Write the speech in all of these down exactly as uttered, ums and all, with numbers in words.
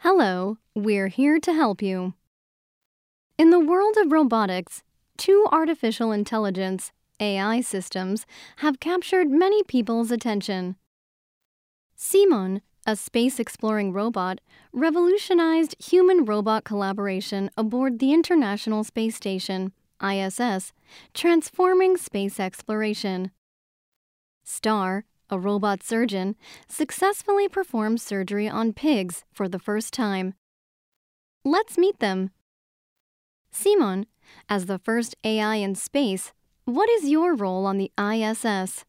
Hello, we're here to help you. In the world of robotics, two artificial intelligence A I systems have captured many people's attention. Simon, a space-exploring robot, revolutionized human-robot collaboration aboard the International Space Station, I S S, transforming space exploration. Star, a robot surgeon, successfully performed surgery on pigs for the first time. Let's meet them. Simon, as the first A I in space, what is your role on the I S S?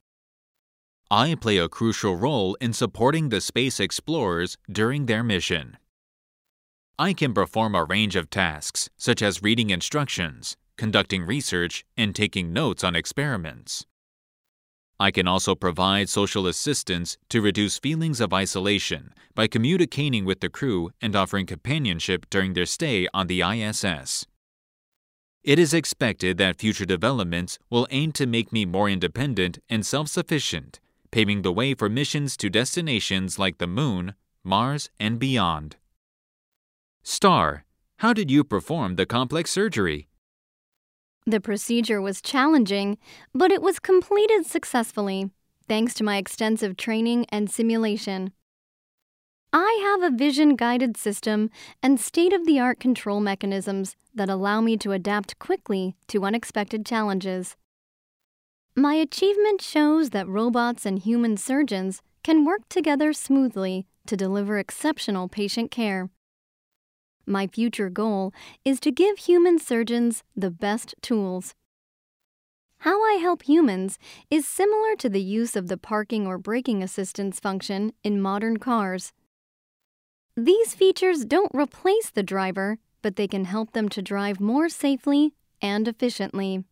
I play a crucial role in supporting the space explorers during their mission. I can perform a range of tasks, such as reading instructions, conducting research, and taking notes on experiments. I can also provide social assistance to reduce feelings of isolation by communicating with the crew and offering companionship during their stay on the I S S. It is expected that future developments will aim to make me more independent and self-sufficient, paving the way for missions to destinations like the Moon, Mars, and beyond. Star, how did you perform the complex surgery? The procedure was challenging, but it was completed successfully, thanks to my extensive training and simulation. I have a vision-guided system and state-of-the-art control mechanisms that allow me to adapt quickly to unexpected challenges. My achievement shows that robots and human surgeons can work together smoothly to deliver exceptional patient care. My future goal is to give human surgeons the best tools. How I help humans is similar to the use of the parking or braking assistance function in modern cars. These features don't replace the driver, but they can help them to drive more safely and efficiently.